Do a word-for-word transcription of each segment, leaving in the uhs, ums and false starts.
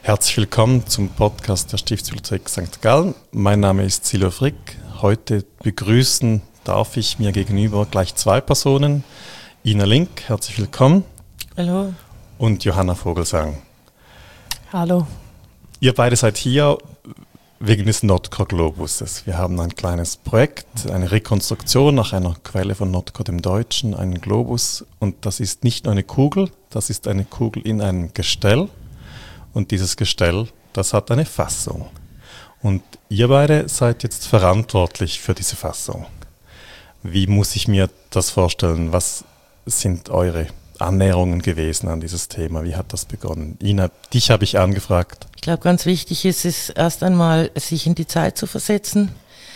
Herzlich willkommen zum Podcast der Stiftsbibliothek Sankt Gallen. Mein Name ist Silvio Frick. Heute begrüßen darf ich mir gegenüber gleich zwei Personen. Ina Link, herzlich willkommen. Hallo. Und Johanna Vogelsang. Hallo. Ihr beide seid hier wegen des Nordkor-Globuses. Wir haben ein kleines Projekt, eine Rekonstruktion nach einer Quelle von Nordkor dem Deutschen, einen Globus. Und das ist nicht nur eine Kugel, das ist eine Kugel in einem Gestell. Und dieses Gestell, das hat eine Fassung. Und ihr beide seid jetzt verantwortlich für diese Fassung. Wie muss ich mir das vorstellen? Was sind eure Annäherungen gewesen an dieses Thema? Wie hat das begonnen? Ina, dich habe ich angefragt. Ich glaube, ganz wichtig ist es erst einmal, sich in die Zeit zu versetzen,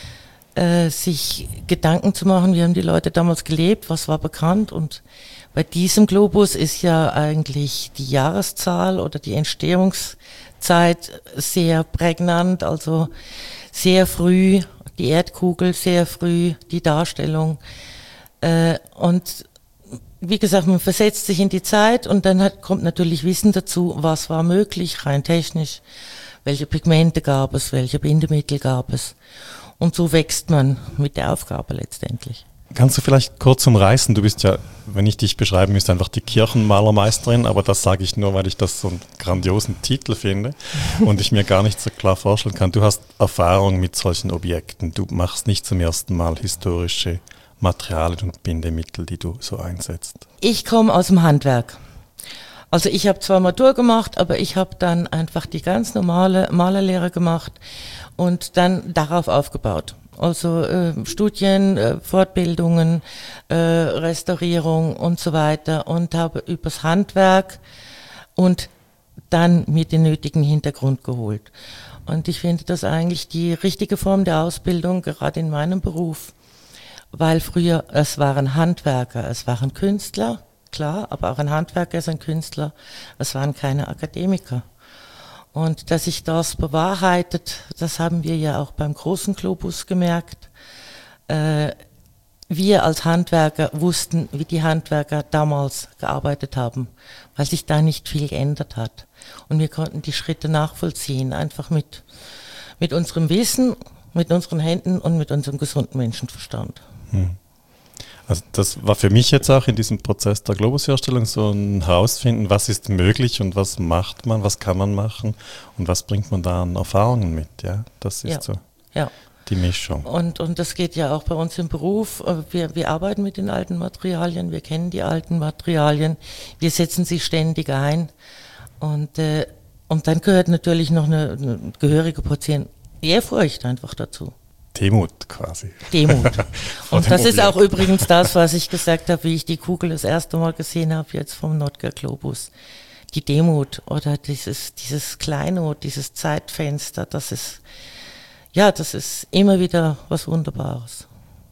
äh, sich Gedanken zu machen, wie haben die Leute damals gelebt, was war bekannt. Und bei diesem Globus ist ja eigentlich die Jahreszahl oder die Entstehungszeit sehr prägnant, also sehr früh die Erdkugel, sehr früh die Darstellung. Äh, und wie gesagt, man versetzt sich in die Zeit und dann hat, kommt natürlich Wissen dazu, was war möglich, rein technisch, welche Pigmente gab es, welche Bindemittel gab es. Und so wächst man mit der Aufgabe letztendlich. Kannst du vielleicht kurz umreißen? Du bist ja, wenn ich dich beschreiben müsste, einfach die Kirchenmalermeisterin, aber das sage ich nur, weil ich das so einen grandiosen Titel finde und ich mir gar nicht so klar vorstellen kann. Du hast Erfahrung mit solchen Objekten. Du machst nicht zum ersten Mal historische Materialien und Bindemittel, die du so einsetzt. Ich komme aus dem Handwerk. Also ich habe zwar Matur gemacht, aber ich habe dann einfach die ganz normale Malerlehre gemacht und dann darauf aufgebaut. Also äh, Studien, äh, Fortbildungen, äh, Restaurierung und so weiter und habe übers Handwerk und dann mit den nötigen Hintergrund geholt. Und ich finde das eigentlich die richtige Form der Ausbildung, gerade in meinem Beruf, weil früher, es waren Handwerker, es waren Künstler, klar, aber auch ein Handwerker ist ein Künstler, es waren keine Akademiker. Und dass sich das bewahrheitet, das haben wir ja auch beim großen Globus gemerkt. Äh, wir als Handwerker wussten, wie die Handwerker damals gearbeitet haben, weil sich da nicht viel geändert hat. Und wir konnten die Schritte nachvollziehen, einfach mit, mit unserem Wissen, mit unseren Händen und mit unserem gesunden Menschenverstand. Hm. Also das war für mich jetzt auch in diesem Prozess der Globusherstellung so ein Herausfinden, was ist möglich und was macht man, was kann man machen und was bringt man da an Erfahrungen mit. Ja, das ist ja. so ja. die Mischung. Und, und das geht ja auch bei uns im Beruf. Wir, wir arbeiten mit den alten Materialien, wir kennen die alten Materialien, wir setzen sie ständig ein. Und, äh, und dann gehört natürlich noch eine, eine gehörige Portion Ehrfurcht einfach dazu. Demut quasi. Demut. Und das ist auch übrigens das, was ich gesagt habe, wie ich die Kugel das erste Mal gesehen habe, jetzt vom Nordkor Globus. Die Demut oder dieses, dieses Kleinod, dieses Zeitfenster, das ist, ja, das ist immer wieder was Wunderbares.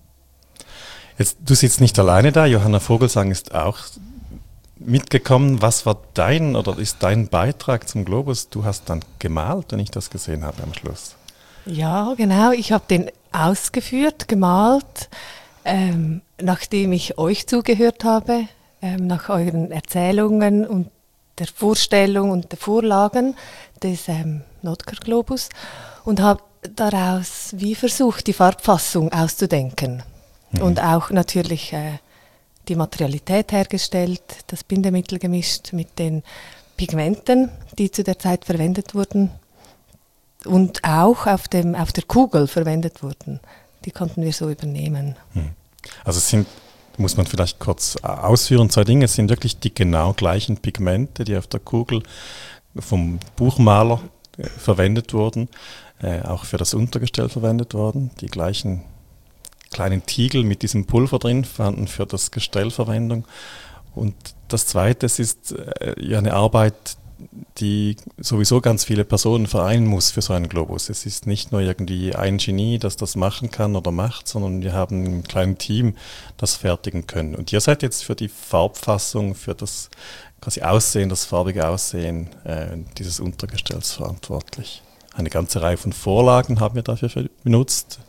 Jetzt, du sitzt nicht alleine da, Johanna Vogelsang ist auch mitgekommen. Was war dein oder ist dein Beitrag zum Globus? Du hast dann gemalt, wenn ich das gesehen habe am Schluss. Ja, genau. Ich habe den ausgeführt, gemalt, ähm, nachdem ich euch zugehört habe, ähm, nach euren Erzählungen und der Vorstellung und der Vorlagen des ähm, Nordkor Globus und habe daraus wie versucht, die Farbfassung auszudenken. Mhm. Und auch natürlich äh, die Materialität hergestellt, das Bindemittel gemischt mit den Pigmenten, die zu der Zeit verwendet wurden. Und auch auf, dem, auf der Kugel verwendet wurden. Die konnten wir so übernehmen. Also es sind, muss man vielleicht kurz ausführen, zwei Dinge. Es sind wirklich die genau gleichen Pigmente, die auf der Kugel vom Buchmaler äh, verwendet wurden, äh, auch für das Untergestell verwendet wurden. Die gleichen kleinen Tiegel mit diesem Pulver drin fanden für das Gestell Verwendung. Und das Zweite, es ist äh, ja eine Arbeit, die sowieso ganz viele Personen vereinen muss für so einen Globus. Es ist nicht nur irgendwie ein Genie, das das machen kann oder macht, sondern wir haben ein kleines Team, das fertigen können. Und ihr seid jetzt für die Farbfassung, für das quasi Aussehen, das farbige Aussehen äh, dieses Untergestells verantwortlich. Eine ganze Reihe von Vorlagen haben wir dafür benutzt.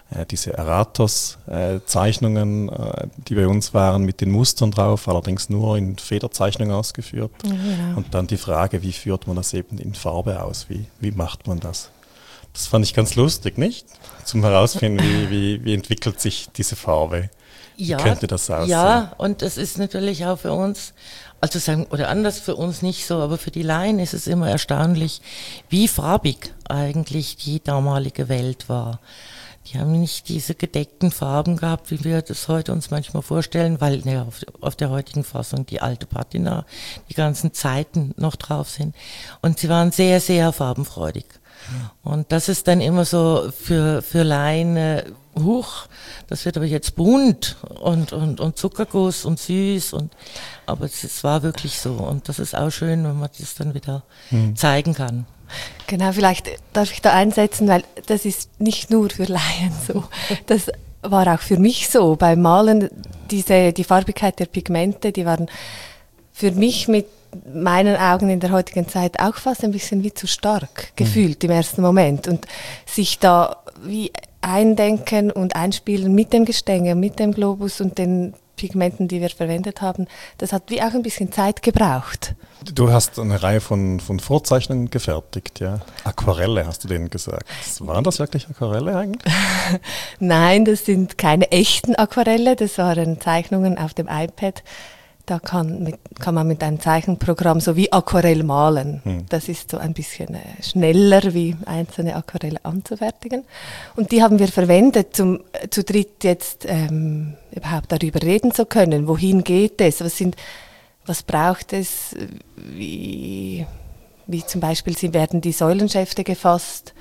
äh, diese Eratos-Zeichnungen, äh, die bei uns waren, mit den Mustern drauf, allerdings nur in Federzeichnung ausgeführt. Ja, genau. Und dann die Frage, wie führt man das eben in Farbe aus? Wie, wie macht man das? Das fand ich ganz lustig, nicht? Zum herausfinden, wie, wie, wie entwickelt sich diese Farbe? Ja, wie könnte das aussehen? Ja, und das ist natürlich auch für uns, also sagen, oder anders für uns nicht so, aber für die Laien ist es immer erstaunlich, wie farbig eigentlich die damalige Welt war. Die haben nicht diese gedeckten Farben gehabt, wie wir das heute uns manchmal vorstellen, weil ne, auf, auf der heutigen Fassung die alte Patina, die ganzen Zeiten noch drauf sind. Und sie waren sehr, sehr farbenfreudig. Und das ist dann immer so für, für Laien, äh, huch, das wird aber jetzt bunt und, und, und Zuckerguss und süß. Und, aber es, es war wirklich so. Und das ist auch schön, wenn man das dann wieder hm. zeigen kann. Genau, vielleicht darf ich da einsetzen, weil das ist nicht nur für Laien so. Das war auch für mich so. Beim Malen, diese, die Farbigkeit der Pigmente, die waren für mich mit meinen Augen in der heutigen Zeit auch fast ein bisschen wie zu stark gefühlt mhm. im ersten Moment. Und sich da wie eindenken und einspielen mit dem Gestänge, mit dem Globus und den Pigmenten, die wir verwendet haben, das hat wie auch ein bisschen Zeit gebraucht. Du hast eine Reihe von, von Vorzeichnungen gefertigt, ja? Aquarelle hast du denen gesagt. Waren das wirklich Aquarelle eigentlich? Nein, das sind keine echten Aquarelle, das waren Zeichnungen auf dem iPad. Da kann, mit, kann man mit einem Zeichenprogramm so wie Aquarell malen. Hm. Das ist so ein bisschen äh, schneller, wie einzelne Aquarelle anzufertigen. Und die haben wir verwendet, um äh, zu dritt jetzt ähm, überhaupt darüber reden zu können. Wohin geht es? Was, sind, was braucht es? Wie, wie zum Beispiel sie werden die Säulenschäfte gefasst.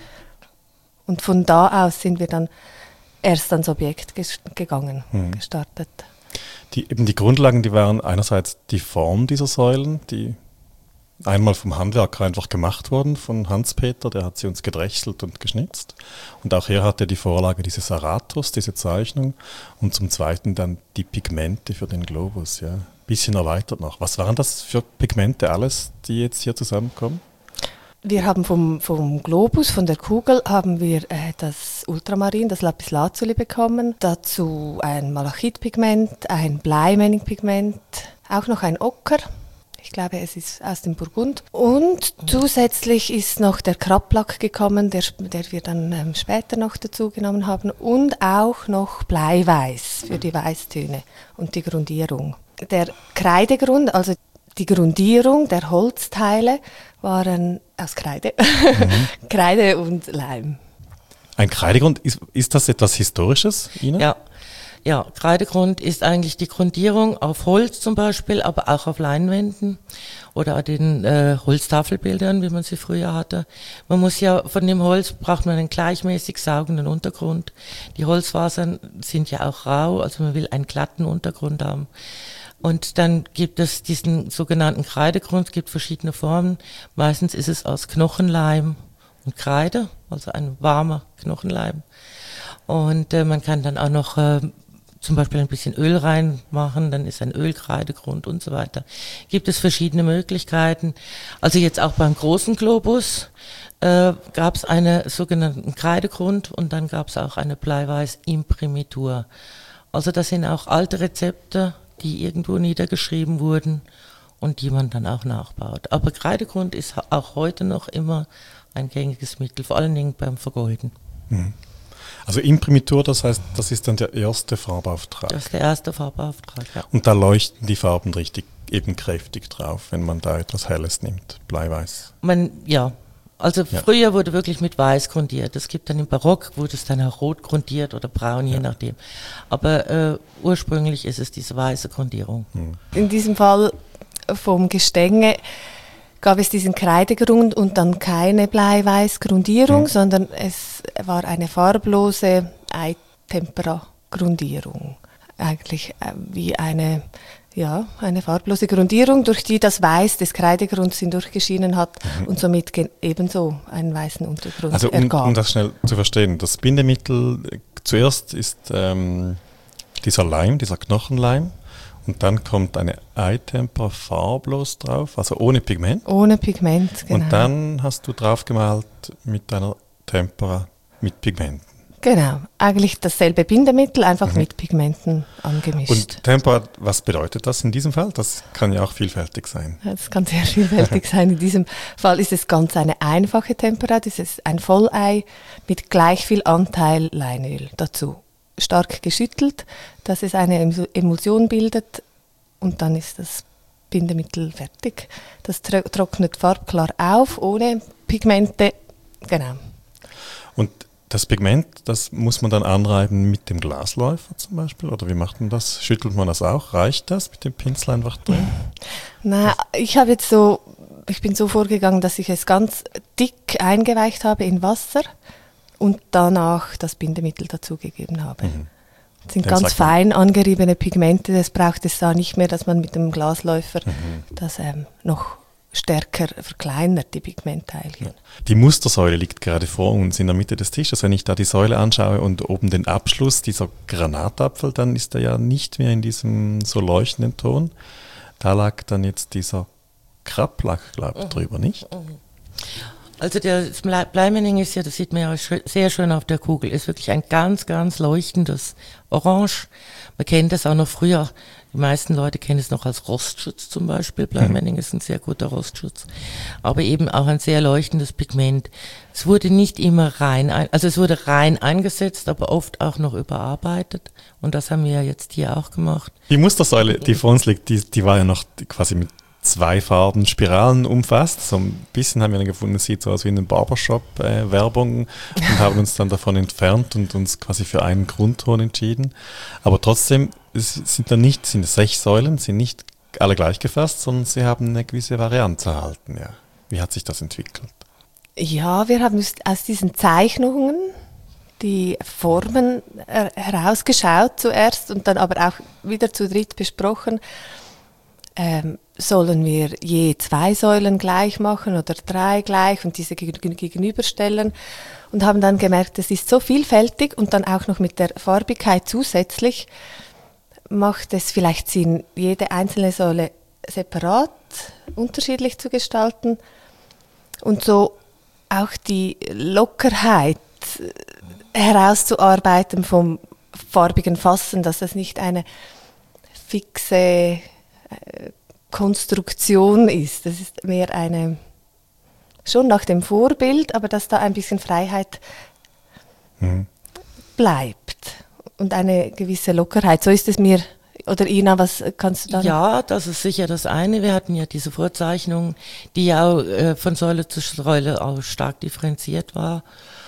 Und von da aus sind wir dann erst ans Objekt ges- gegangen, hm. gestartet. Die, eben die Grundlagen, die waren einerseits die Form dieser Säulen, die einmal vom Handwerker einfach gemacht wurden, von Hans-Peter, der hat sie uns gedrechselt und geschnitzt. Und auch er hatte die Vorlage dieses Eratos, diese Zeichnung. Und zum Zweiten dann die Pigmente für den Globus, ja. Bisschen erweitert noch. Was waren das für Pigmente alles, die jetzt hier zusammenkommen? Wir haben vom, vom Globus, von der Kugel, haben wir äh, das Ultramarin, das Lapislazuli bekommen. Dazu ein Malachitpigment, ein Bleimänningpigment, auch noch ein Ocker. Ich glaube, es ist aus dem Burgund. Und zusätzlich ist noch der Krablack gekommen, der, der wir dann ähm, später noch dazu genommen haben. Und auch noch Bleiweiß für die Weißtöne und die Grundierung. Der Kreidegrund, also die Grundierung der Holzteile, waren aus Kreide. Mhm. Kreide und Leim. Ein Kreidegrund, ist, ist das etwas Historisches, Ina? Ja. Ja, Kreidegrund ist eigentlich die Grundierung auf Holz zum Beispiel, aber auch auf Leinwänden oder an den äh, Holztafelbildern, wie man sie früher hatte. Man muss ja, von dem Holz braucht man einen gleichmäßig saugenden Untergrund. Die Holzfasern sind ja auch rau, also man will einen glatten Untergrund haben. Und dann gibt es diesen sogenannten Kreidegrund, es gibt verschiedene Formen. Meistens ist es aus Knochenleim und Kreide, also ein warmer Knochenleim. Und äh, man kann dann auch noch äh, zum Beispiel ein bisschen Öl reinmachen, dann ist ein Ölkreidegrund und so weiter. Gibt es verschiedene Möglichkeiten. Also jetzt auch beim großen Globus äh, gab es einen sogenannten Kreidegrund und dann gab es auch eine Bleiweiß-Imprimitur. Also das sind auch alte Rezepte, die irgendwo niedergeschrieben wurden und die man dann auch nachbaut. Aber Kreidegrund ist auch heute noch immer ein gängiges Mittel, vor allen Dingen beim Vergolden. Mhm. Also Imprimitur, das heißt, das ist dann der erste Farbauftrag. Das ist der erste Farbauftrag, ja. Und da leuchten die Farben richtig eben kräftig drauf, wenn man da etwas Helles nimmt, Bleiweiß. Man, ja, also ja. Früher wurde wirklich mit Weiß grundiert. Es gibt dann im Barock, wurde es dann auch rot grundiert oder braun, je ja. nachdem. Aber äh, ursprünglich ist es diese weiße Grundierung. Hm. In diesem Fall vom Gestänge gab es diesen Kreidegrund und dann keine Bleiweiß-Grundierung, hm. sondern es war eine farblose Eitempera-Grundierung. Eigentlich äh, wie eine... Ja, eine farblose Grundierung, durch die das Weiß des Kreidegrunds hindurchgeschienen hat mhm. und somit ge- ebenso einen weißen Untergrund also um, ergab. Um das schnell zu verstehen, das Bindemittel zuerst ist ähm, dieser Leim, dieser Knochenleim und dann kommt eine Eitempera farblos drauf, also ohne Pigment. Ohne Pigment, genau. Und dann hast du draufgemalt mit einer Tempera mit Pigmenten. Genau, eigentlich dasselbe Bindemittel, einfach mhm. mit Pigmenten angemischt. Und Temperat, was bedeutet das in diesem Fall? Das kann ja auch vielfältig sein. Das kann sehr vielfältig sein. In diesem Fall ist es ganz eine einfache Temperat. Es ist ein Vollei mit gleich viel Anteil Leinöl dazu. Stark geschüttelt, dass es eine Emulsion bildet und dann ist das Bindemittel fertig. Das trocknet farbklar auf, ohne Pigmente. Genau. Und das Pigment, das muss man dann anreiben mit dem Glasläufer zum Beispiel? Oder wie macht man das? Schüttelt man das auch? Reicht das mit dem Pinsel einfach drin? Na, ich habe jetzt so, ich bin so vorgegangen, dass ich es ganz dick eingeweicht habe in Wasser und danach das Bindemittel dazugegeben habe. Mhm. Das sind Dann ganz fein angeriebene Pigmente, das braucht es da nicht mehr, dass man mit dem Glasläufer mhm. das ähm, noch stärker verkleinert, die Pigmentteilchen. Die Mustersäule liegt gerade vor uns in der Mitte des Tisches. Wenn ich da die Säule anschaue und oben den Abschluss, dieser Granatapfel, dann ist er ja nicht mehr in diesem so leuchtenden Ton. Da lag dann jetzt dieser Krablack, glaube ich, mhm. drüber, nicht? Also der Bleimenning ist ja, das sieht man ja sehr schön auf der Kugel, ist wirklich ein ganz, ganz leuchtendes Orange. Man kennt das auch noch früher. Die meisten Leute kennen es noch als Rostschutz zum Beispiel. Bleimenning ist ein sehr guter Rostschutz. Aber eben auch ein sehr leuchtendes Pigment. Es wurde nicht immer rein, also es wurde rein eingesetzt, aber oft auch noch überarbeitet. Und das haben wir ja jetzt hier auch gemacht. Die Mustersäule, die vor uns liegt, die, die war ja noch quasi mit zwei Farben Spiralen umfasst. So ein bisschen haben wir dann gefunden, es sieht so aus wie eine Barbershop-Werbung äh, und haben uns dann davon entfernt und uns quasi für einen Grundton entschieden. Aber trotzdem es sind dann nicht, sind es sechs Säulen, sind nicht alle gleich gefasst, sondern sie haben eine gewisse Varianz erhalten. Ja. Wie hat sich das entwickelt? Ja, wir haben aus diesen Zeichnungen die Formen äh, herausgeschaut zuerst und dann aber auch wieder zu dritt besprochen. Ähm, sollen wir je zwei Säulen gleich machen oder drei gleich und diese gegenüberstellen und haben dann gemerkt, es ist so vielfältig und dann auch noch mit der Farbigkeit zusätzlich macht es vielleicht Sinn, jede einzelne Säule separat unterschiedlich zu gestalten und so auch die Lockerheit herauszuarbeiten vom farbigen Fassen, dass das nicht eine fixe Konstruktion ist. Das ist mehr eine, schon nach dem Vorbild, aber dass da ein bisschen Freiheit mhm. bleibt und eine gewisse Lockerheit. So ist es mir, oder Ina, was kannst du da? Ja, das ist sicher das eine. Wir hatten ja diese Vorzeichnung, die ja auch äh, von Säule zu Säule auch stark differenziert war.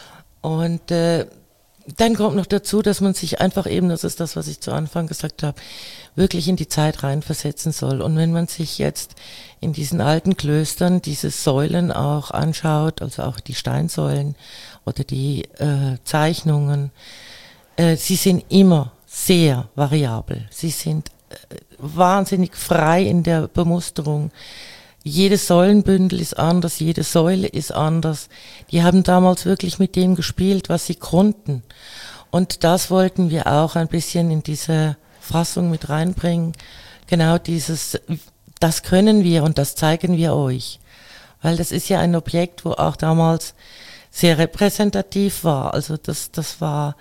Und äh, dann kommt noch dazu, dass man sich einfach eben, das ist das, was ich zu Anfang gesagt habe, wirklich in die Zeit reinversetzen soll. Und wenn man sich jetzt in diesen alten Klöstern diese Säulen auch anschaut, also auch die Steinsäulen oder die äh, Zeichnungen, äh, sie sind immer sehr variabel. Sie sind äh, wahnsinnig frei in der Bemusterung. Jedes Säulenbündel ist anders, jede Säule ist anders. Die haben damals wirklich mit dem gespielt, was sie konnten. Und das wollten wir auch ein bisschen in diese Fassung mit reinbringen. Genau dieses, das können wir und das zeigen wir euch. Weil das ist ja ein Objekt, wo auch damals sehr repräsentativ war. Also das, das war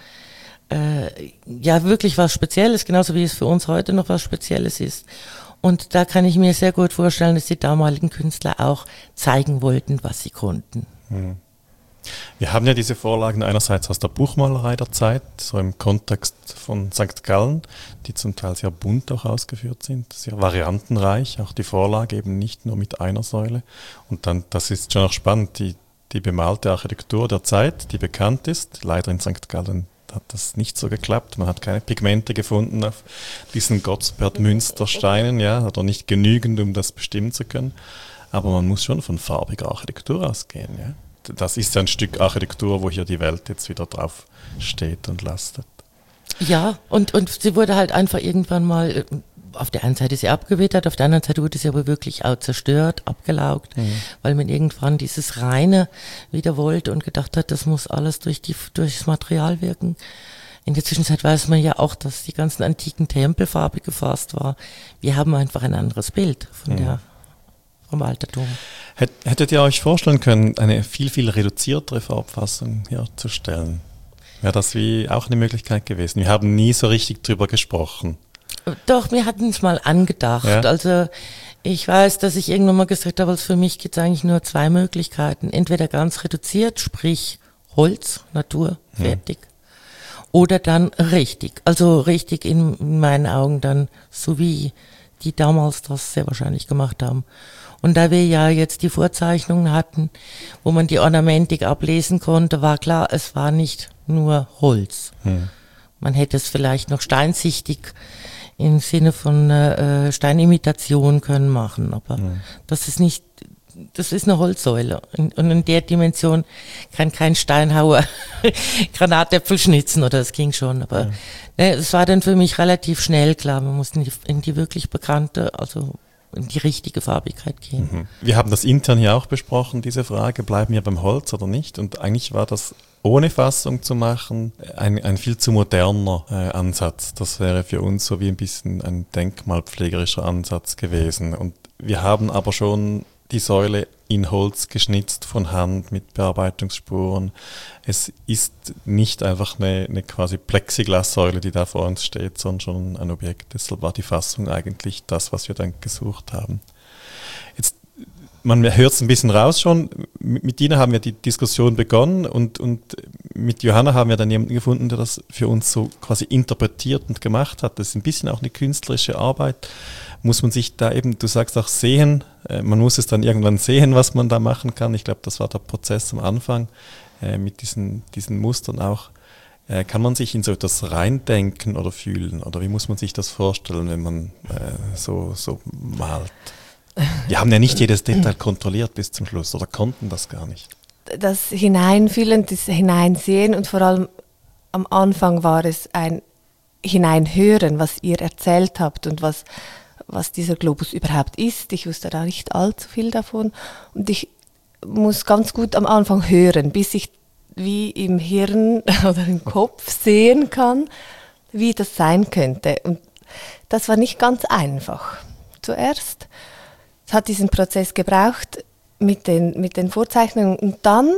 äh, ja wirklich was Spezielles, genauso wie es für uns heute noch was Spezielles ist. Und da kann ich mir sehr gut vorstellen, dass die damaligen Künstler auch zeigen wollten, was sie konnten. Hm. Wir haben ja diese Vorlagen einerseits aus der Buchmalerei der Zeit, so im Kontext von Sankt Gallen, die zum Teil sehr bunt auch ausgeführt sind, sehr variantenreich, auch die Vorlage eben nicht nur mit einer Säule. Und dann, das ist schon auch spannend, die, die bemalte Architektur der Zeit, die bekannt ist, leider in Sankt Gallen hat das nicht so geklappt. Man hat keine Pigmente gefunden auf diesen Gottsbert-Münstersteinen, ja, oder nicht genügend, um das bestimmen zu können. Aber man muss schon von farbiger Architektur ausgehen, ja. Das ist ja ein Stück Architektur, wo hier die Welt jetzt wieder drauf steht und lastet. Ja, und, und sie wurde halt einfach irgendwann mal, auf der einen Seite ist sie abgewittert, auf der anderen Seite wurde sie aber wirklich auch zerstört, abgelaugt, mhm. weil man irgendwann dieses Reine wieder wollte und gedacht hat, das muss alles durch die, durchs Material wirken. In der Zwischenzeit weiß man ja auch, dass die ganzen antiken Tempel farbig gefasst war. Wir haben einfach ein anderes Bild von mhm. der vom Altertum. Hättet ihr euch vorstellen können, eine viel, viel reduziertere Farbfassung herzustellen? Wäre das wie auch eine Möglichkeit gewesen? Wir haben nie so richtig drüber gesprochen. Doch, wir hatten es mal angedacht. Ja? Also ich weiß, dass ich irgendwann mal gesagt habe, also für mich gibt es eigentlich nur zwei Möglichkeiten. Entweder ganz reduziert, sprich Holz, Natur, fertig. Hm. Oder dann richtig. Also richtig in, in meinen Augen dann, so wie die damals das sehr wahrscheinlich gemacht haben. Und da wir ja jetzt die Vorzeichnungen hatten, wo man die Ornamentik ablesen konnte, war klar, es war nicht nur Holz. Hm. Man hätte es vielleicht noch steinsichtig im Sinne von äh, Steinimitation können machen, aber hm. das ist nicht, das ist eine Holzsäule. Und in der Dimension kann kein Steinhauer Granatäpfel schnitzen, oder es ging schon, aber hm. ne, es war dann für mich relativ schnell klar, man muss in die, in die wirklich bekannte, also in die richtige Farbigkeit gehen. Mhm. Wir haben das intern hier auch besprochen, diese Frage, bleiben wir beim Holz oder nicht? Und eigentlich war das, ohne Fassung zu machen, ein, ein viel zu moderner äh, Ansatz. Das wäre für uns so wie ein bisschen ein denkmalpflegerischer Ansatz gewesen. Und wir haben aber schon die Säule in Holz geschnitzt von Hand mit Bearbeitungsspuren. Es ist nicht einfach eine, eine quasi Plexiglassäule, die da vor uns steht, sondern schon ein Objekt. Deshalb war die Fassung eigentlich das, was wir dann gesucht haben. Jetzt, man hört es ein bisschen raus schon. Mit Dina haben wir die Diskussion begonnen und, und mit Johanna haben wir dann jemanden gefunden, der das für uns so quasi interpretiert und gemacht hat. Das ist ein bisschen auch eine künstlerische Arbeit. Muss man sich da eben, du sagst auch sehen, äh, man muss es dann irgendwann sehen, was man da machen kann. Ich glaube, das war der Prozess am Anfang äh, mit diesen, diesen Mustern auch. Äh, kann man sich in so etwas reindenken oder fühlen? Oder wie muss man sich das vorstellen, wenn man äh, so, so malt? Wir haben ja nicht jedes Detail kontrolliert bis zum Schluss oder konnten das gar nicht. Das Hineinfühlen, das Hineinsehen und vor allem am Anfang war es ein Hineinhören, was ihr erzählt habt und was was dieser Globus überhaupt ist. Ich wusste da nicht allzu viel davon. Und ich muss ganz gut am Anfang hören, bis ich wie im Hirn oder im Kopf sehen kann, wie das sein könnte. Und das war nicht ganz einfach. Zuerst, es hat diesen Prozess gebraucht mit den, mit den Vorzeichnungen. Und dann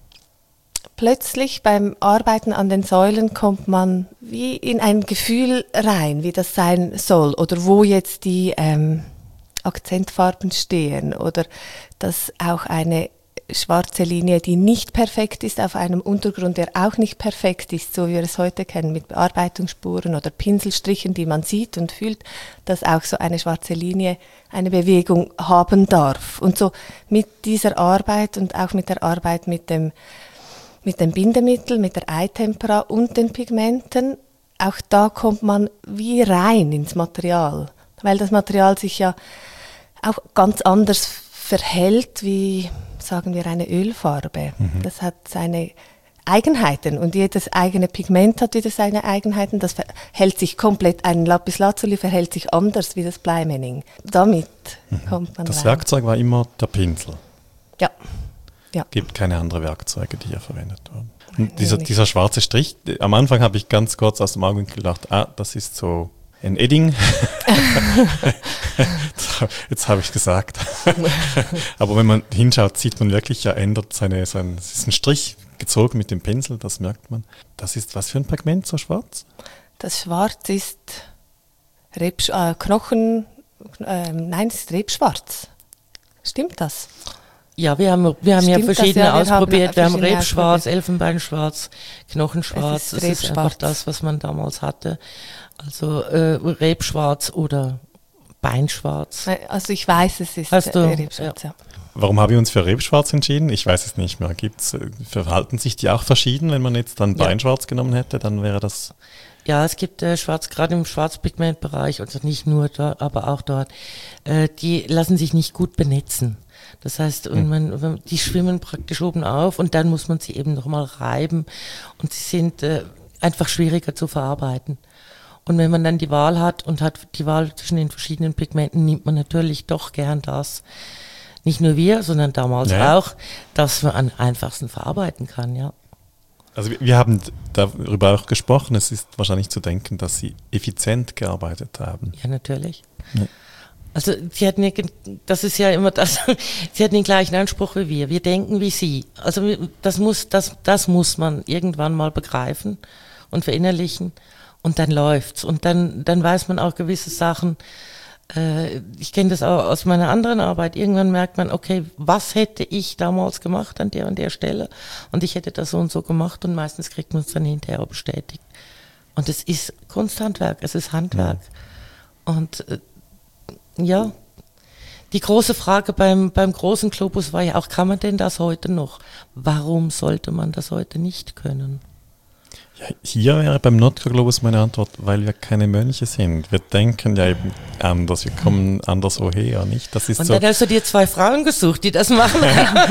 plötzlich beim Arbeiten an den Säulen kommt man wie in ein Gefühl rein, wie das sein soll oder wo jetzt die ähm, Akzentfarben stehen oder dass auch eine schwarze Linie, die nicht perfekt ist, auf einem Untergrund, der auch nicht perfekt ist, so wie wir es heute kennen, mit Bearbeitungsspuren oder Pinselstrichen, die man sieht und fühlt, dass auch so eine schwarze Linie eine Bewegung haben darf. Und so mit dieser Arbeit und auch mit der Arbeit mit dem mit dem Bindemittel, mit der Eintempera und den Pigmenten, auch da kommt man wie rein ins Material, weil das Material sich ja auch ganz anders verhält wie, sagen wir, eine Ölfarbe. Mhm. Das hat seine Eigenheiten und jedes eigene Pigment hat wieder seine Eigenheiten. Das verhält sich komplett, ein Lapislazuli verhält sich anders wie das Bleimenning. Damit mhm. kommt man das rein. Das Werkzeug war immer der Pinsel? Ja. Ja. Gibt keine anderen Werkzeuge, die hier verwendet wurden. Und dieser, dieser schwarze Strich, am Anfang habe ich ganz kurz aus dem Augenwinkel gedacht, ah, das ist so ein Edding. Jetzt habe ich gesagt. Aber wenn man hinschaut, sieht man wirklich, er ändert seine, sein, es ist ein Strich gezogen mit dem Pinsel, das merkt man. Das ist was für ein Pigment, so schwarz? Das Schwarz ist Rebsch- äh, Knochen, äh, nein, es ist Rebschwarz. Stimmt das? Ja, wir haben, wir haben ja verschiedene ja, wir ausprobiert. Haben wir haben Rebschwarz, Elfenbeinschwarz, Knochenschwarz. Das ist, ist einfach das, was man damals hatte. Also äh, Rebschwarz oder Beinschwarz. Also ich weiß, es ist Hast du, Rebschwarz, ja. ja. Warum haben wir uns für Rebschwarz entschieden? Ich weiß es nicht mehr. Gibt's, verhalten sich die auch verschieden? Wenn man jetzt dann Beinschwarz ja. genommen hätte, dann wäre das... Ja, es gibt äh, Schwarz, gerade im Schwarzpigmentbereich, also nicht nur dort, aber auch dort, äh, die lassen sich nicht gut benetzen. Das heißt, mhm. man, die schwimmen praktisch oben auf und dann muss man sie eben nochmal reiben und sie sind äh, einfach schwieriger zu verarbeiten. Und wenn man dann die Wahl hat und hat die Wahl zwischen den verschiedenen Pigmenten, nimmt man natürlich doch gern das, nicht nur wir, sondern damals ja. auch, das man am einfachsten verarbeiten kann, ja. Also wir haben darüber auch gesprochen, es ist wahrscheinlich zu denken, dass Sie effizient gearbeitet haben. Ja, natürlich. Ja. Also sie hatten, das ist ja immer das, sie hatten den gleichen Anspruch wie wir. Wir denken wie sie. Also das muss, das, das muss man irgendwann mal begreifen und verinnerlichen und dann läuft's. Und dann, dann weiß man auch gewisse Sachen. Äh, ich kenne das auch aus meiner anderen Arbeit. Irgendwann merkt man, okay, was hätte ich damals gemacht an der und der Stelle? Und ich hätte das so und so gemacht und meistens kriegt man es dann hinterher auch bestätigt. Und es ist Kunsthandwerk, es ist Handwerk. Ja. Und äh, ja, die große Frage beim, beim großen Globus war ja auch, kann man denn das heute noch? Warum sollte man das heute nicht können? Ja, hier wäre beim Nordglobus meine Antwort, weil wir keine Mönche sind. Wir denken ja eben anders, wir kommen anders woher, nicht? Das ist Und so. dann hast du dir zwei Frauen gesucht, die das machen.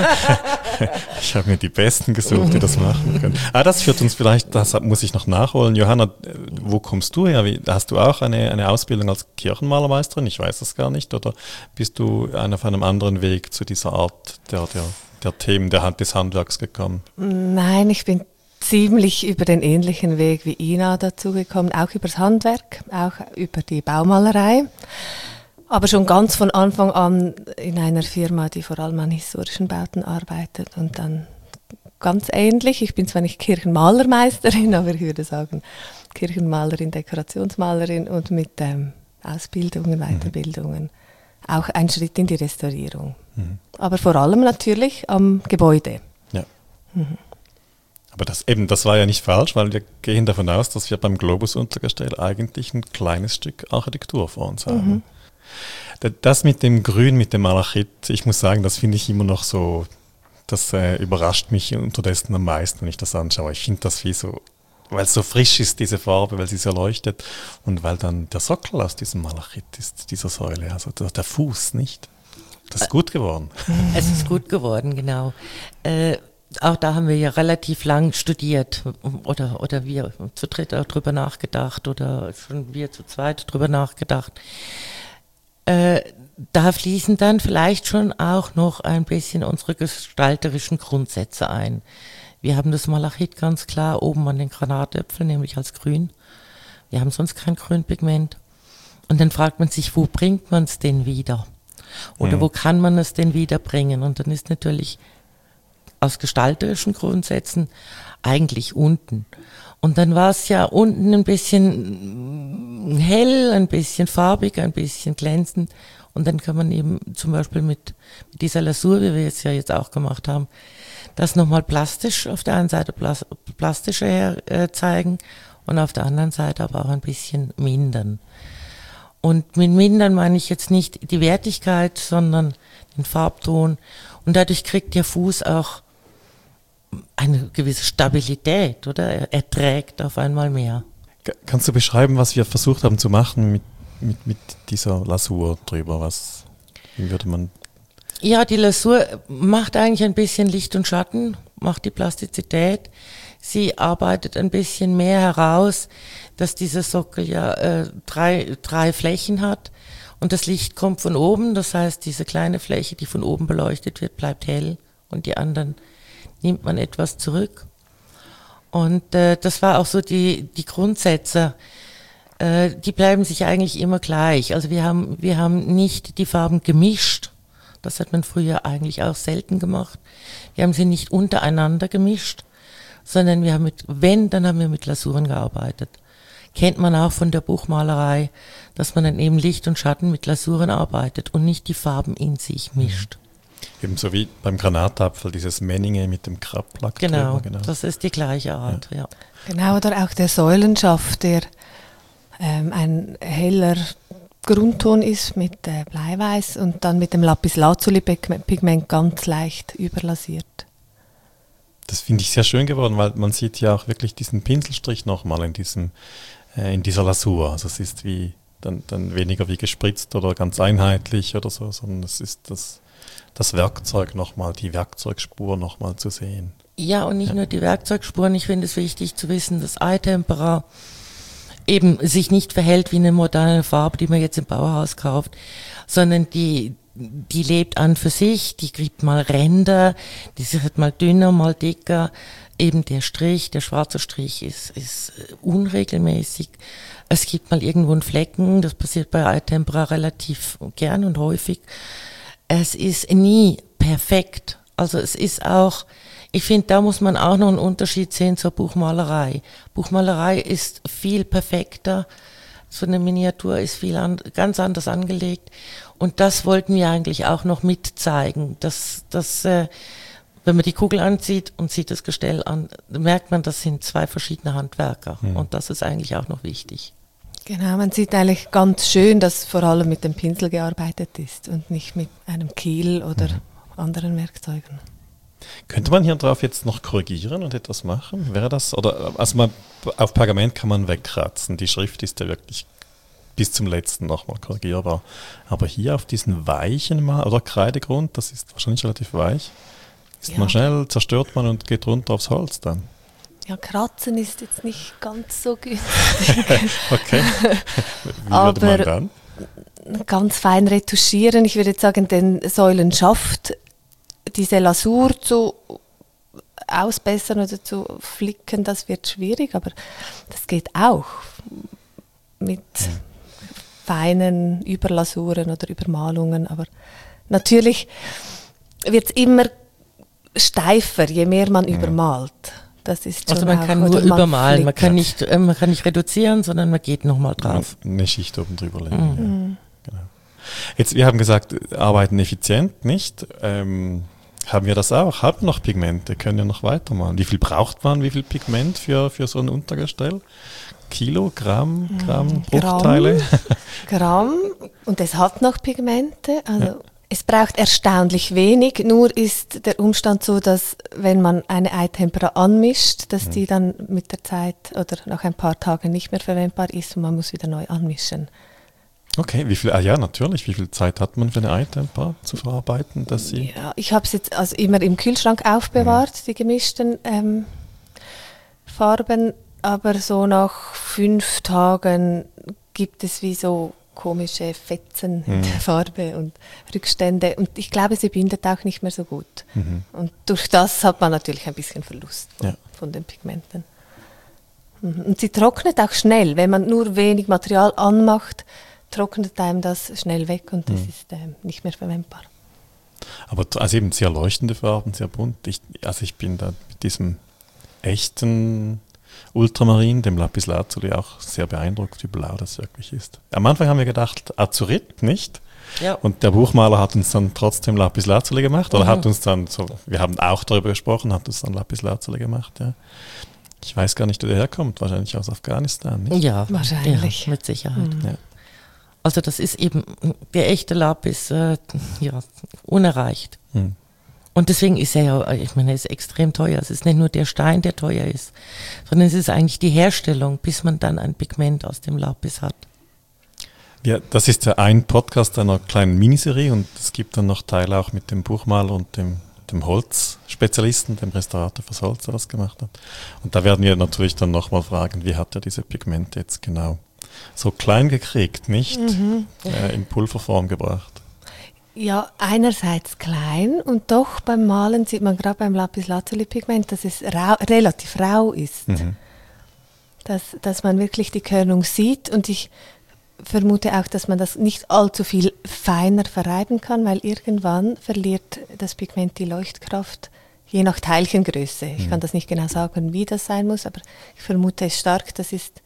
Ich habe mir die Besten gesucht, die das machen können. Ah, das führt uns vielleicht, das muss ich noch nachholen. Johanna, wo kommst du her? Wie, hast du auch eine, eine Ausbildung als Kirchenmalermeisterin? Ich weiß das gar nicht. Oder bist du auf einem anderen Weg zu dieser Art der, der, der Themen der Hand des Handwerks gekommen? Nein, ich bin ziemlich über den ähnlichen Weg wie Ina dazu gekommen, auch übers Handwerk, auch über die Baumalerei. Aber schon ganz von Anfang an in einer Firma, die vor allem an historischen Bauten arbeitet und dann ganz ähnlich. Ich bin zwar nicht Kirchenmalermeisterin, aber ich würde sagen Kirchenmalerin, Dekorationsmalerin und mit ähm, Ausbildungen, Weiterbildungen. Mhm. Auch ein Schritt in die Restaurierung. Mhm. Aber vor allem natürlich am Gebäude. Ja. Mhm. Aber das eben, das war ja nicht falsch, weil wir gehen davon aus, dass wir beim Globus Untergestell eigentlich ein kleines Stück Architektur vor uns haben. Mhm. Das mit dem Grün, mit dem Malachit, ich muss sagen, das finde ich immer noch so, das äh, überrascht mich unterdessen am meisten, wenn ich das anschaue. Ich finde das wie so, weil es so frisch ist, diese Farbe, weil sie so leuchtet und weil dann der Sockel aus diesem Malachit ist, dieser Säule, also der, der Fuß, nicht? Das ist gut geworden. Es ist gut geworden, genau. Äh, Auch da haben wir ja relativ lang studiert oder, oder wir zu dritt auch drüber nachgedacht oder schon wir zu zweit drüber nachgedacht. Äh, da fließen dann vielleicht schon auch noch ein bisschen unsere gestalterischen Grundsätze ein. Wir haben das Malachit ganz klar oben an den Granatäpfeln, nämlich als Grün. Wir haben sonst kein Grünpigment. Und dann fragt man sich, wo bringt man es denn wieder? Oder mhm. wo kann man es denn wiederbringen? Und dann ist natürlich aus gestalterischen Grundsätzen eigentlich unten. Und dann war es ja unten ein bisschen hell, ein bisschen farbig, ein bisschen glänzend. Und dann kann man eben zum Beispiel mit, mit dieser Lasur, wie wir es ja jetzt auch gemacht haben, das nochmal plastisch, auf der einen Seite plas- plastischer her, äh, zeigen und auf der anderen Seite aber auch ein bisschen mindern. Und mit mindern meine ich jetzt nicht die Wertigkeit, sondern den Farbton. Und dadurch kriegt der Fuß auch eine gewisse Stabilität, oder? Er, er trägt auf einmal mehr. Kannst du beschreiben, was wir versucht haben zu machen mit, mit, mit dieser Lasur drüber? Was, wie würde man... Ja, die Lasur macht eigentlich ein bisschen Licht und Schatten, macht die Plastizität. Sie arbeitet ein bisschen mehr heraus, dass dieser Sockel ja äh, drei, drei Flächen hat und das Licht kommt von oben. Das heißt, diese kleine Fläche, die von oben beleuchtet wird, bleibt hell und die anderen nimmt man etwas zurück. Und äh, das war auch so die, die Grundsätze, äh, die bleiben sich eigentlich immer gleich. Also wir haben, wir haben nicht die Farben gemischt. Das hat man früher eigentlich auch selten gemacht. Wir haben sie nicht untereinander gemischt, sondern wir haben mit, wenn, dann haben wir mit Lasuren gearbeitet. Kennt man auch von der Buchmalerei, dass man dann eben Licht und Schatten mit Lasuren arbeitet und nicht die Farben in sich mischt. Ebenso wie beim Granatapfel, dieses Menninge mit dem Krabplack. Genau, genau, das ist die gleiche Art, ja. ja. Genau, oder auch der Säulenschaft, der ähm, ein heller Grundton ist mit äh, Bleiweiß und dann mit dem Lapis-Lazuli-Pigment ganz leicht überlasiert. Das finde ich sehr schön geworden, weil man sieht ja auch wirklich diesen Pinselstrich nochmal in diesem, äh, in dieser Lasur. Also es ist wie dann, dann weniger wie gespritzt oder ganz einheitlich oder so, sondern es ist das, das Werkzeug nochmal, die Werkzeugspur nochmal zu sehen. Ja, und nicht ja. nur die Werkzeugspuren. Ich finde es wichtig zu wissen, dass Eitempera eben sich nicht verhält wie eine moderne Farbe, die man jetzt im Bauhaus kauft, sondern die die lebt an für sich, die kriegt mal Ränder, die wird mal dünner, mal dicker. eben der Strich, der schwarze Strich ist, ist unregelmäßig. Es gibt mal irgendwo einen Flecken, das passiert bei iTempera relativ gern und häufig. Es ist nie perfekt. Also es ist auch, ich finde, da muss man auch noch einen Unterschied sehen zur Buchmalerei. Buchmalerei ist viel perfekter, so eine Miniatur ist viel an, ganz anders angelegt. Und das wollten wir eigentlich auch noch mitzeigen, dass, dass äh, wenn man die Kugel ansieht und sieht das Gestell an, merkt man, das sind zwei verschiedene Handwerker. Hm. Und das ist eigentlich auch noch wichtig. Genau, man sieht eigentlich ganz schön, dass vor allem mit dem Pinsel gearbeitet ist und nicht mit einem Kiel oder hm. anderen Werkzeugen. Könnte man hier drauf jetzt noch korrigieren und etwas machen? Wäre das, oder, also man, auf Pergament kann man wegkratzen, die Schrift ist ja wirklich bis zum letzten nochmal korrigierbar. Aber hier auf diesen weichen Mal, oder Kreidegrund, das ist wahrscheinlich relativ weich, ist ja. man schnell, zerstört man und geht runter aufs Holz dann. Ja, kratzen ist jetzt nicht ganz so günstig. Okay, wie Aber würde man dann? Ganz fein retuschieren, ich würde jetzt sagen, den Säulenschaft, diese Lasur zu ausbessern oder zu flicken, das wird schwierig, aber das geht auch mit ja. feinen Überlasuren oder Übermalungen. Aber natürlich wird es immer steifer, je mehr man ja. übermalt. Das ist schon also man auch, kann nur man übermalen, man fliegt. kann, nicht, äh, man kann nicht reduzieren, sondern man geht nochmal drauf. Eine Schicht oben drüber legen. Mhm. Ja. Genau. Jetzt, wir haben gesagt, arbeiten effizient, nicht? Ähm, haben wir das auch? Haben noch Pigmente? Können wir noch weitermachen? Wie viel braucht man? Wie viel Pigment für, für so ein Untergestell? Kilo, Gramm, Gramm, Bruchteile? Gramm, Gramm. Und es hat noch Pigmente. Also ja. Es braucht erstaunlich wenig. Nur ist der Umstand so, dass wenn man eine iTempera anmischt, dass mhm. die dann mit der Zeit oder nach ein paar Tagen nicht mehr verwendbar ist und man muss wieder neu anmischen. Okay, wie viel, ah ja, natürlich. Wie viel Zeit hat man für eine iTempera zu verarbeiten, dass sie... Ja, ich habe es jetzt also immer im Kühlschrank aufbewahrt, mhm. die gemischten ähm, Farben, aber so nach fünf Tagen gibt es wie so komische Fetzen in mhm. der Farbe und Rückstände und ich glaube, sie bindet auch nicht mehr so gut. Mhm. Und durch das hat man natürlich ein bisschen Verlust von, ja. von den Pigmenten. Mhm. Und sie trocknet auch schnell, wenn man nur wenig Material anmacht, trocknet einem das schnell weg und das mhm. ist ähm, nicht mehr verwendbar. Aber also eben sehr leuchtende Farben, sehr bunt. Ich, also ich bin da mit diesem echten Ultramarin, dem Lapislazuli, auch sehr beeindruckt, wie blau das wirklich ist. Am Anfang haben wir gedacht, Azurit, nicht? Ja. Und der Buchmaler hat uns dann trotzdem Lapislazuli gemacht, oder mhm. hat uns dann, so, wir haben auch darüber gesprochen, hat uns dann Lapislazuli gemacht, ja. Ich weiß gar nicht, wo der herkommt, wahrscheinlich aus Afghanistan, nicht? Ja, wahrscheinlich. Ja, mit Sicherheit. Mhm. Ja. Also das ist eben, der echte Lapis, äh, ja, unerreicht. Mhm. Und deswegen ist er ja, ich meine, er ist extrem teuer. Es ist nicht nur der Stein, der teuer ist, sondern es ist eigentlich die Herstellung, bis man dann ein Pigment aus dem Lapis hat. Ja, das ist ja ein Podcast einer kleinen Miniserie und es gibt dann noch Teile auch mit dem Buchmaler und dem, dem Holzspezialisten, dem Restaurator fürs Holz, der das gemacht hat. Und da werden wir natürlich dann nochmal fragen, wie hat er diese Pigmente jetzt genau so klein gekriegt, nicht mhm. äh, in Pulverform gebracht? Ja, einerseits klein und doch beim Malen sieht man gerade beim Lapislazuli-Pigment, dass es rau, relativ rau ist. Mhm. Dass, dass man wirklich die Körnung sieht und ich vermute auch, dass man das nicht allzu viel feiner verreiben kann, weil irgendwann verliert das Pigment die Leuchtkraft, je nach Teilchengröße. Ich mhm. kann das nicht genau sagen, wie das sein muss, aber ich vermute es stark, das ist...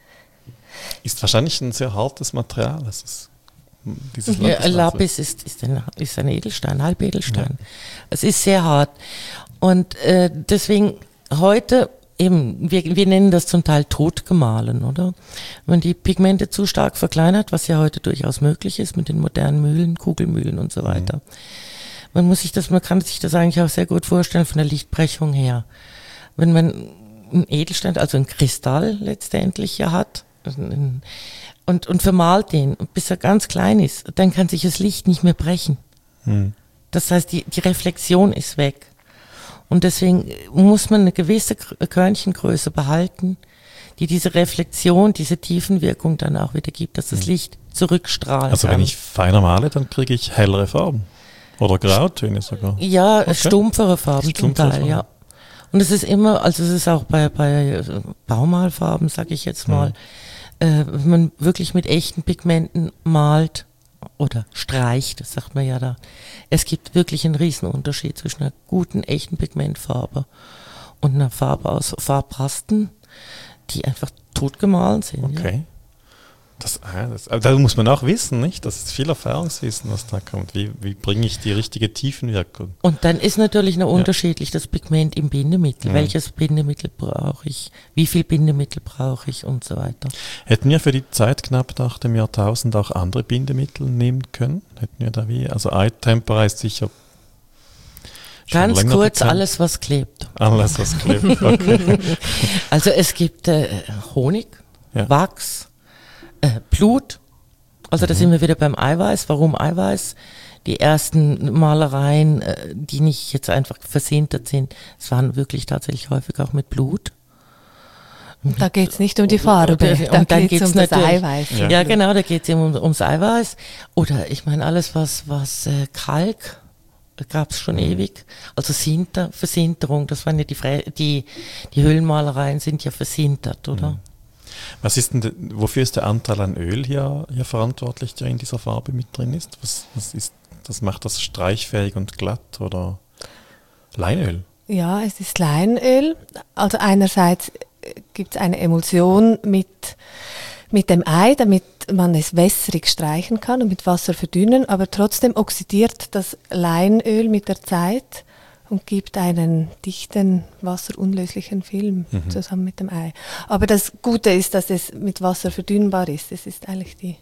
Ist wahrscheinlich ein sehr hartes Material, das ist... Dieses ja, Lapis, Lapis ist, ist, ein, ist ein Edelstein, Halbedelstein. Ja. Es ist sehr hart. Und äh, deswegen heute eben, wir, wir nennen das zum Teil totgemahlen, oder? Wenn die Pigmente zu stark verkleinert, was ja heute durchaus möglich ist mit den modernen Mühlen, Kugelmühlen und so weiter. Mhm. Man muss sich das, man kann sich das eigentlich auch sehr gut vorstellen von der Lichtbrechung her. Wenn man einen Edelstein, also einen Kristall letztendlich ja hat, ein, Und, und vermalt den, bis er ganz klein ist, dann kann sich das Licht nicht mehr brechen. Hm. Das heißt, die, die Reflexion ist weg. Und deswegen muss man eine gewisse Körnchengröße behalten, die diese Reflexion, diese Tiefenwirkung dann auch wieder gibt, dass das Licht zurückstrahlt. Also kann. Wenn ich feiner male, dann kriege ich hellere Farben. Oder Grautöne sogar. Ja, okay. stumpfere Farben Stumpfere zum Teil, Farben. ja. Und es ist immer, also es ist auch bei, bei Baumalfarben, sage ich jetzt mal, mhm. äh, wenn man wirklich mit echten Pigmenten malt oder streicht, das sagt man ja da, es gibt wirklich einen Riesenunterschied zwischen einer guten, echten Pigmentfarbe und einer Farbe aus Farbrasten, die einfach totgemahlen sind. Okay. Ja. Das, das, aber da muss man auch wissen, nicht? Das ist viel Erfahrungswissen, was da kommt. Wie, wie bringe ich die richtige Tiefenwirkung? Und dann ist natürlich noch unterschiedlich das Pigment im Bindemittel. Mhm. Welches Bindemittel brauche ich? Wie viel Bindemittel brauche ich und so weiter. Hätten wir für die Zeit knapp nach dem Jahrtausend auch andere Bindemittel nehmen können? Hätten wir da wie? Also iTempera ist sicher ganz kurz bekannt. Alles, was klebt. Alles, was klebt, okay. Also es gibt äh, Honig, ja. Wachs, Äh, Blut, also mhm. da sind wir wieder beim Eiweiß. Warum Eiweiß? Die ersten Malereien, äh, die nicht jetzt einfach versintert sind, es waren wirklich tatsächlich häufig auch mit Blut. Da geht es nicht um die Farbe, da, da und dann geht es um das Eiweiß. Ja, ja genau, da geht es eben um, ums Eiweiß. Oder ich meine alles, was, was äh, Kalk, gab es schon mhm. ewig. Also Sinter, Versinterung, das waren ja die, Fre- die, die Höhlenmalereien sind ja versintert, oder? Mhm. Was ist denn, de, wofür ist der Anteil an Öl hier, hier verantwortlich, der in dieser Farbe mit drin ist? Was, was ist, das macht das streichfähig und glatt oder Leinöl? Ja, es ist Leinöl. Also einerseits gibt es eine Emulsion mit, mit dem Ei, damit man es wässrig streichen kann und mit Wasser verdünnen, aber trotzdem oxidiert das Leinöl mit der Zeit und gibt einen dichten, wasserunlöslichen Film mhm. zusammen mit dem Ei. Aber das Gute ist, dass es mit Wasser verdünnbar ist. Es ist eigentlich die,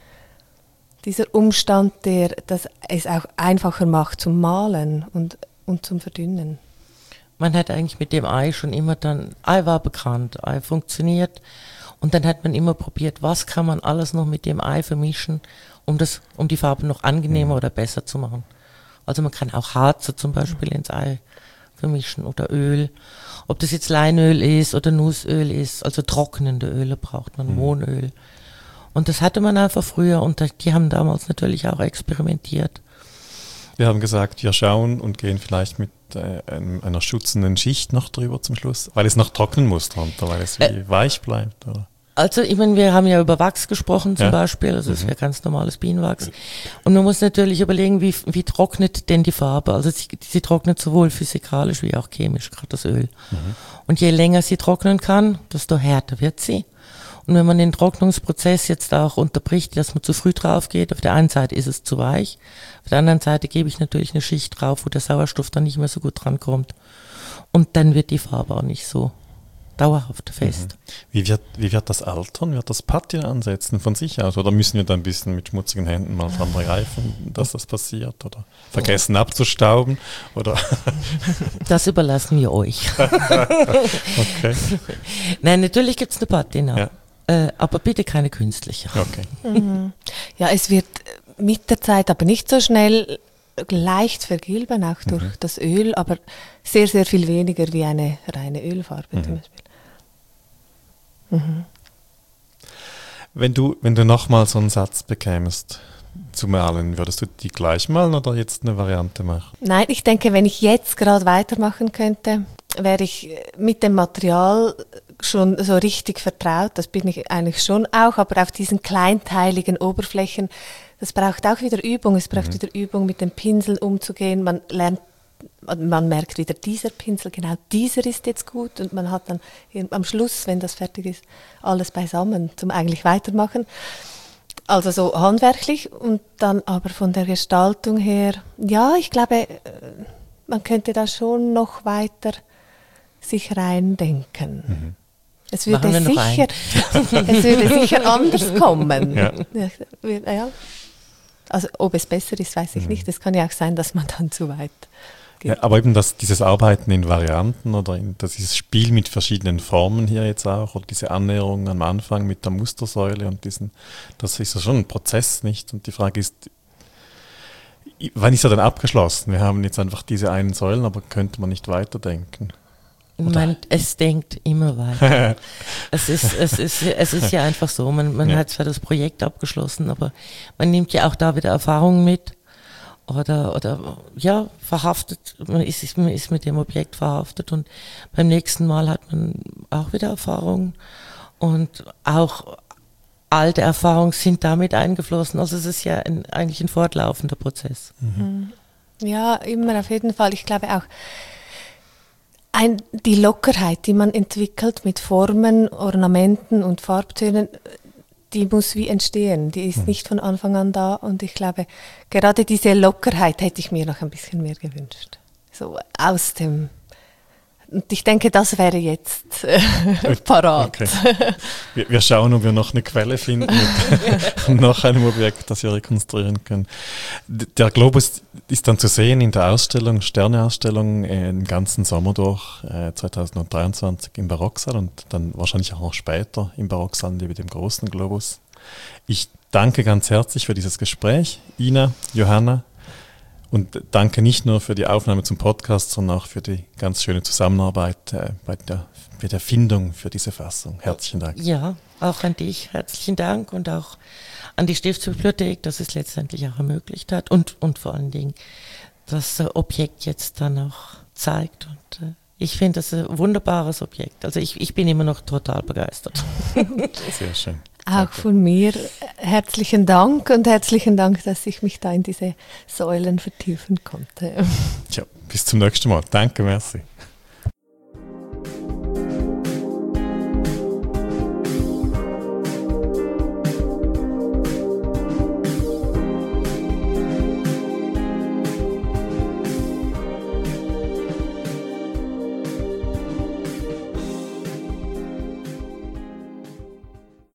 dieser Umstand, der das es auch einfacher macht zum Malen und, und zum Verdünnen. Man hat eigentlich mit dem Ei schon immer dann, Ei war bekannt, Ei funktioniert. Und dann hat man immer probiert, was kann man alles noch mit dem Ei vermischen, um, das, um die Farbe noch angenehmer mhm. oder besser zu machen. Also man kann auch Harze zum Beispiel ins Ei vermischen oder Öl. Ob das jetzt Leinöl ist oder Nussöl ist, also trocknende Öle braucht man, mhm. Mohnöl. Und das hatte man einfach früher und die haben damals natürlich auch experimentiert. Wir haben gesagt, wir schauen und gehen vielleicht mit äh, einer schützenden Schicht noch drüber zum Schluss, weil es noch trocknen muss drunter, weil es wie äh, weich bleibt, oder? Also, ich meine, wir haben ja über Wachs gesprochen zum ja. Beispiel, also das wäre ganz normales Bienenwachs. Und man muss natürlich überlegen, wie, wie trocknet denn die Farbe? Also sie, sie trocknet sowohl physikalisch wie auch chemisch, gerade das Öl. Mhm. Und je länger sie trocknen kann, desto härter wird sie. Und wenn man den Trocknungsprozess jetzt auch unterbricht, dass man zu früh drauf geht, auf der einen Seite ist es zu weich, auf der anderen Seite gebe ich natürlich eine Schicht drauf, wo der Sauerstoff dann nicht mehr so gut drankommt. Und dann wird die Farbe auch nicht so dauerhaft fest. Mhm. Wie wird, wie wird das altern? Wird das Patina ansetzen von sich aus? Oder müssen wir da ein bisschen mit schmutzigen Händen mal dran greifen, dass das passiert? Oder vergessen abzustauben? Oder das überlassen wir euch. Okay. Nein, natürlich gibt es eine Patina. Ja. Äh, aber bitte keine künstliche. Okay. Mhm. Ja, es wird mit der Zeit aber nicht so schnell leicht vergilben, auch durch mhm. das Öl, aber sehr, sehr viel weniger wie eine reine Ölfarbe mhm. zum Beispiel. Mhm. Wenn du, wenn du nochmal so einen Satz bekämst zu malen, würdest du die gleich malen oder jetzt eine Variante machen? Nein, ich denke, wenn ich jetzt gerade weitermachen könnte, wäre ich mit dem Material schon so richtig vertraut. Das bin ich eigentlich schon auch, aber auf diesen kleinteiligen Oberflächen, das braucht auch wieder Übung. Es braucht mhm. wieder Übung, mit dem Pinsel umzugehen. Man lernt, man merkt wieder, dieser Pinsel, genau dieser ist jetzt gut. Und man hat dann am Schluss, wenn das fertig ist, alles beisammen zum eigentlich weitermachen. Also so handwerklich und dann aber von der Gestaltung her, ja, ich glaube, man könnte da schon noch weiter sich reindenken. Mhm. Es würde sicher, es würde sicher anders kommen. Ja. Ja. Also ob es besser ist, weiß ich mhm. nicht. Es kann ja auch sein, dass man dann zu weit geht. Ja, aber eben das, dieses Arbeiten in Varianten oder in, das dieses Spiel mit verschiedenen Formen hier jetzt auch oder diese Annäherung am Anfang mit der Mustersäule und diesen, das ist ja schon ein Prozess, nicht? Und die Frage ist, wann ist er denn abgeschlossen? Wir haben jetzt einfach diese einen Säulen, aber könnte man nicht weiterdenken? Man, es denkt immer weiter. es, ist, es, ist, es ist ja einfach so, man, man ja. hat zwar das Projekt abgeschlossen, aber man nimmt ja auch da wieder Erfahrungen mit oder, oder ja, verhaftet, man ist, man ist mit dem Objekt verhaftet und beim nächsten Mal hat man auch wieder Erfahrungen und auch alte Erfahrungen sind damit eingeflossen. Also es ist ja ein, eigentlich ein fortlaufender Prozess. Mhm. Ja, immer auf jeden Fall. Ich glaube auch, ein, die Lockerheit, die man entwickelt mit Formen, Ornamenten und Farbtönen, die muss wie entstehen. Die ist mhm. nicht von Anfang an da. Und ich glaube, gerade diese Lockerheit hätte ich mir noch ein bisschen mehr gewünscht. So aus dem... Und ich denke, das wäre jetzt äh, parat. Okay. Wir, wir schauen, ob wir noch eine Quelle finden mit noch einem Objekt, das wir rekonstruieren können. Der Globus ist dann zu sehen in der Ausstellung, Sterneausstellung, äh, den ganzen Sommer durch, äh, zwanzig dreiundzwanzig im Barocksaal und dann wahrscheinlich auch noch später im Barocksaal mit dem großen Globus. Ich danke ganz herzlich für dieses Gespräch, Ina, Johanna. Und danke nicht nur für die Aufnahme zum Podcast, sondern auch für die ganz schöne Zusammenarbeit äh, bei, der, bei der Findung für diese Fassung. Herzlichen Dank. Ja, auch an dich herzlichen Dank und auch an die Stiftsbibliothek, dass es letztendlich auch ermöglicht hat und, und vor allen Dingen das äh, Objekt jetzt dann auch zeigt. Und äh, ich finde das ein wunderbares Objekt. Also ich, ich bin immer noch total begeistert. Sehr schön. Auch Danke. von mir herzlichen Dank und herzlichen Dank, dass ich mich da in diese Säulen vertiefen konnte. Tja, bis zum nächsten Mal. Danke, merci.